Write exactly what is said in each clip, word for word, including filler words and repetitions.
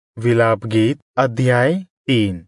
विलाप गीत अध्याय तीन।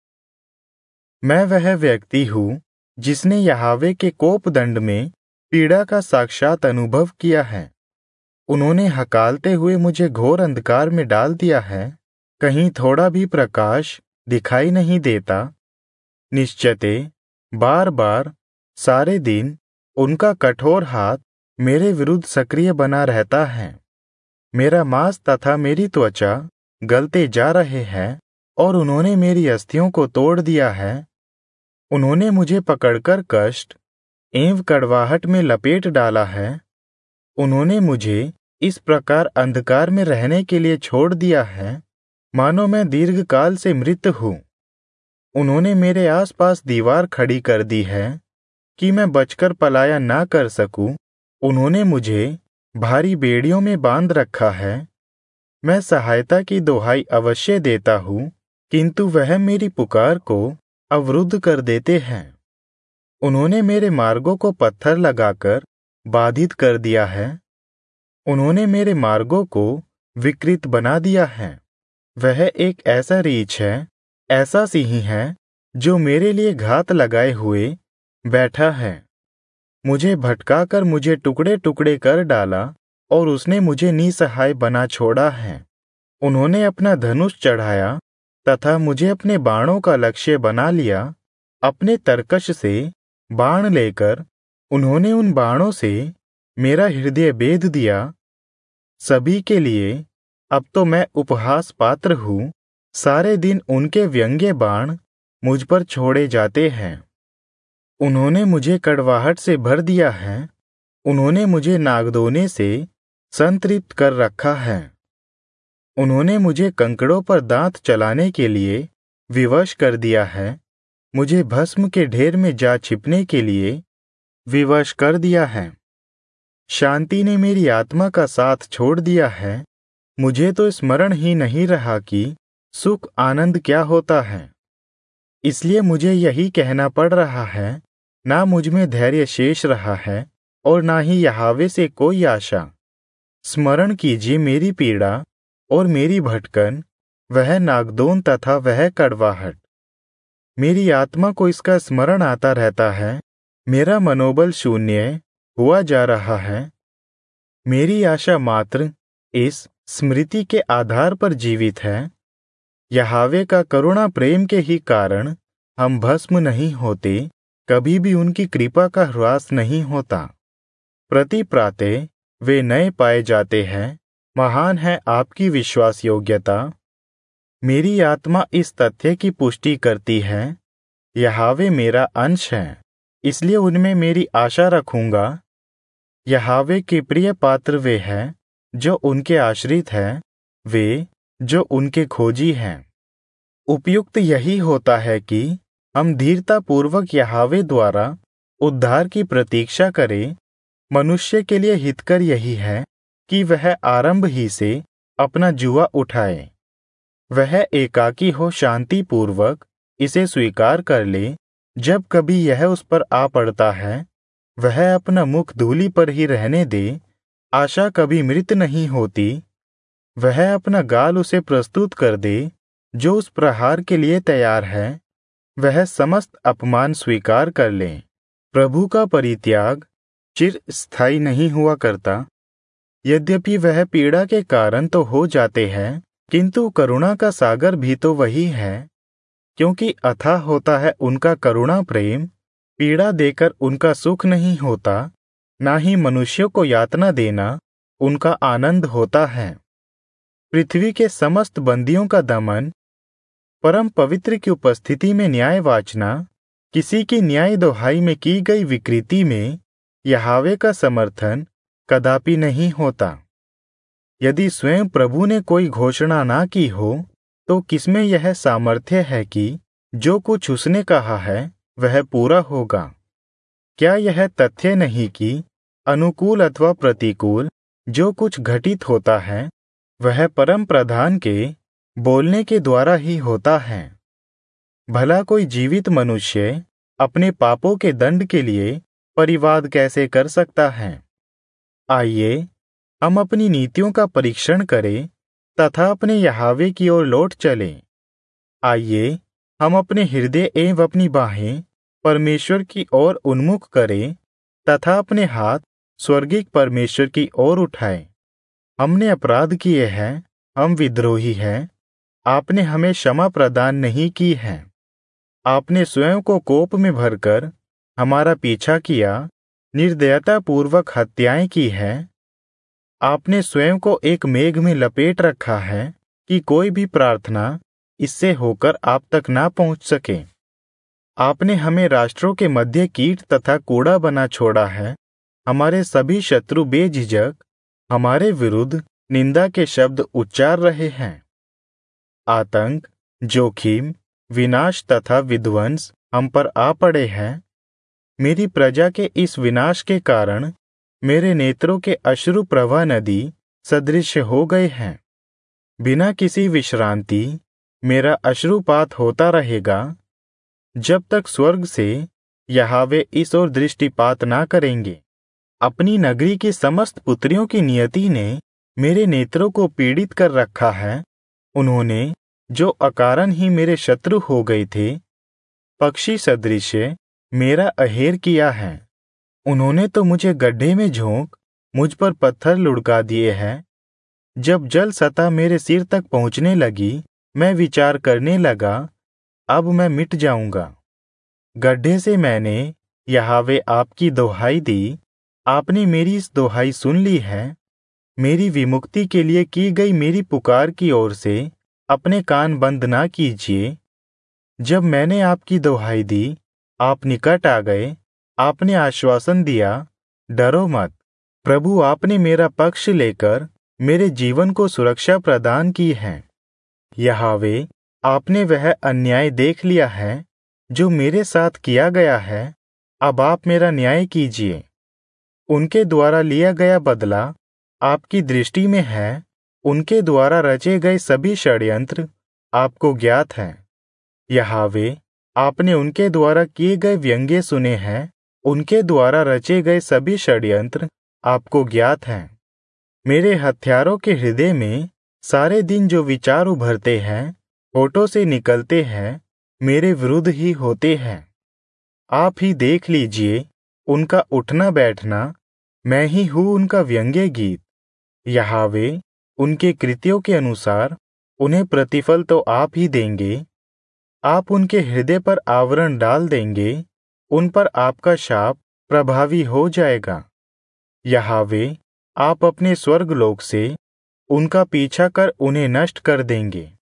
मैं वह व्यक्ति हूँ जिसने यहोवा के कोपदंड में पीड़ा का साक्षात अनुभव किया है। उन्होंने हकालते हुए मुझे घोर अंधकार में डाल दिया है, कहीं थोड़ा भी प्रकाश दिखाई नहीं देता। निश्चयते बार बार सारे दिन उनका कठोर हाथ मेरे विरुद्ध सक्रिय बना रहता है। मेरा मांस तथा मेरी त्वचा गलते जा रहे हैं और उन्होंने मेरी अस्थियों को तोड़ दिया है। उन्होंने मुझे पकड़कर कष्ट एवं कड़वाहट में लपेट डाला है। उन्होंने मुझे इस प्रकार अंधकार में रहने के लिए छोड़ दिया है, मानो मैं दीर्घकाल से मृत हूँ। उन्होंने मेरे आसपास दीवार खड़ी कर दी है कि मैं बचकर पलायन ना कर सकूं। उन्होंने मुझे भारी बेड़ियों में बांध रखा है। मैं सहायता की दुहाई अवश्य देता हूँ, किंतु वह मेरी पुकार को अवरुद्ध कर देते हैं। उन्होंने मेरे मार्गों को पत्थर लगाकर बाधित कर दिया है। उन्होंने मेरे मार्गों को विकृत बना दिया है। वह एक ऐसा रीछ है, ऐसा सिंह है जो मेरे लिए घात लगाए हुए बैठा है। मुझे भटकाकर मुझे टुकड़े टुकड़े कर डाला और उसने मुझे निसहाय बना छोड़ा है। उन्होंने अपना धनुष चढ़ाया तथा मुझे अपने बाणों का लक्ष्य बना लिया। अपने तरकश से बाण लेकर उन्होंने उन बाणों से मेरा हृदय बेध दिया। सभी के लिए अब तो मैं उपहास पात्र हूँ। सारे दिन उनके व्यंग्य बाण मुझ पर छोड़े जाते हैं। उन्होंने मुझे कड़वाहट से भर दिया है। उन्होंने मुझे नागदोने से संतृप्त कर रखा है। उन्होंने मुझे कंकड़ों पर दांत चलाने के लिए विवश कर दिया है। मुझे भस्म के ढेर में जा छिपने के लिए विवश कर दिया है। शांति ने मेरी आत्मा का साथ छोड़ दिया है। मुझे तो स्मरण ही नहीं रहा कि सुख आनंद क्या होता है। इसलिए मुझे यही कहना पड़ रहा है, ना मुझ में धैर्य शेष रहा है और ना ही यहोवा से कोई आशा। स्मरण कीजिए मेरी पीड़ा और मेरी भटकन, वह नागदोन तथा वह कड़वाहट। मेरी आत्मा को इसका स्मरण आता रहता है। मेरा मनोबल शून्य हुआ जा रहा है। मेरी आशा मात्र इस स्मृति के आधार पर जीवित है। यहोवा का करुणा प्रेम के ही कारण हम भस्म नहीं होते, कभी भी उनकी कृपा का ह्रास नहीं होता। प्रति प्रातः वे नए पाए जाते हैं। महान है आपकी विश्वास योग्यता। मेरी आत्मा इस तथ्य की पुष्टि करती है, यहोवा मेरा अंश है, इसलिए उनमें मेरी आशा रखूंगा। यहोवा के प्रिय पात्र वे हैं जो उनके आश्रित हैं, वे जो उनके खोजी हैं। उपयुक्त यही होता है कि हम धीरतापूर्वक यहोवा द्वारा उद्धार की प्रतीक्षा करें। मनुष्य के लिए हितकर यही है कि वह आरंभ ही से अपना जुआ उठाए। वह एकाकी हो शांतिपूर्वक इसे स्वीकार कर ले। जब कभी यह उस पर आ पड़ता है, वह अपना मुख धूलि पर ही रहने दे। आशा कभी मृत नहीं होती। वह अपना गाल उसे प्रस्तुत कर दे जो उस प्रहार के लिए तैयार है। वह समस्त अपमान स्वीकार कर ले। प्रभु का परित्याग चिर स्थायी नहीं हुआ करता। यद्यपि वह पीड़ा के कारण तो हो जाते हैं, किंतु करुणा का सागर भी तो वही है। क्योंकि अथाह होता है उनका करुणा प्रेम। पीड़ा देकर उनका सुख नहीं होता, ना ही मनुष्यों को यातना देना उनका आनंद होता है। पृथ्वी के समस्त बंदियों का दमन, परम पवित्र की उपस्थिति में न्याय वाचना, किसी की न्याय दोहाई में की गई विकृति में यहोवा का समर्थन कदापि नहीं होता। यदि स्वयं प्रभु ने कोई घोषणा ना की हो, तो किसमें यह सामर्थ्य है कि जो कुछ उसने कहा है वह पूरा होगा? क्या यह तथ्य नहीं कि अनुकूल अथवा प्रतिकूल जो कुछ घटित होता है, वह परम प्रधान के बोलने के द्वारा ही होता है? भला कोई जीवित मनुष्य अपने पापों के दंड के लिए परिवाद कैसे कर सकता है? आइए हम अपनी नीतियों का परीक्षण करें तथा अपने यहोवा की ओर लौट चले। आइए हम अपने हृदय एवं अपनी बाहें परमेश्वर की ओर उन्मुख करें तथा अपने हाथ स्वर्गीय परमेश्वर की ओर उठाएं। हमने अपराध किए हैं, हम विद्रोही हैं, आपने हमें क्षमा प्रदान नहीं की है। आपने स्वयं को कोप में भरकर हमारा पीछा किया, निर्दयता पूर्वक हत्याएं की है। आपने स्वयं को एक मेघ में लपेट रखा है कि कोई भी प्रार्थना इससे होकर आप तक ना पहुंच सके। आपने हमें राष्ट्रों के मध्य कीट तथा कूड़ा बना छोड़ा है। हमारे सभी शत्रु बेझिझक हमारे विरुद्ध निंदा के शब्द उच्चार रहे हैं। आतंक, जोखिम, विनाश तथा विध्वंस हम पर आ पड़े हैं। मेरी प्रजा के इस विनाश के कारण मेरे नेत्रों के अश्रु प्रवाह नदी सदृश हो गए हैं। बिना किसी विश्रांति मेरा अश्रुपात होता रहेगा, जब तक स्वर्ग से यहोवा इस ओर दृष्टिपात ना करेंगे। अपनी नगरी की समस्त पुत्रियों की नियति ने मेरे नेत्रों को पीड़ित कर रखा है। उन्होंने जो अकारण ही मेरे शत्रु हो गए थे, पक्षी सदृश मेरा अहेर किया है। उन्होंने तो मुझे गड्ढे में झोंक मुझ पर पत्थर लुढ़का दिए हैं। जब जल सतह मेरे सिर तक पहुंचने लगी, मैं विचार करने लगा, अब मैं मिट जाऊंगा। गड्ढे से मैंने यहोवा आपकी दोहाई दी, आपने मेरी इस दोहाई सुन ली है। मेरी विमुक्ति के लिए की गई मेरी पुकार की ओर से अपने कान बंद ना कीजिए। जब मैंने आपकी दोहाई दी, आप निकट आ गए। आपने आश्वासन दिया, डरो मत। प्रभु, आपने मेरा पक्ष लेकर मेरे जीवन को सुरक्षा प्रदान की है। यहोवा, आपने वह अन्याय देख लिया है जो मेरे साथ किया गया है। अब आप मेरा न्याय कीजिए। उनके द्वारा लिया गया बदला आपकी दृष्टि में है। उनके द्वारा रचे गए सभी षड्यंत्र आपको ज्ञात हैं। यहोवा, आपने उनके द्वारा किए गए व्यंग्य सुने हैं। उनके द्वारा रचे गए सभी षड्यंत्र आपको ज्ञात हैं। मेरे हत्यारों के हृदय में सारे दिन जो विचार उभरते हैं, होठों से निकलते हैं, मेरे विरुद्ध ही होते हैं। आप ही देख लीजिए उनका उठना बैठना, मैं ही हूँ उनका व्यंग्य गीत। यहोवा, उनके कृत्यों के अनुसार उन्हें प्रतिफल तो आप ही देंगे। आप उनके हृदय पर आवरण डाल देंगे, उन पर आपका शाप प्रभावी हो जाएगा। यहोवा, आप अपने स्वर्गलोक से उनका पीछा कर उन्हें नष्ट कर देंगे।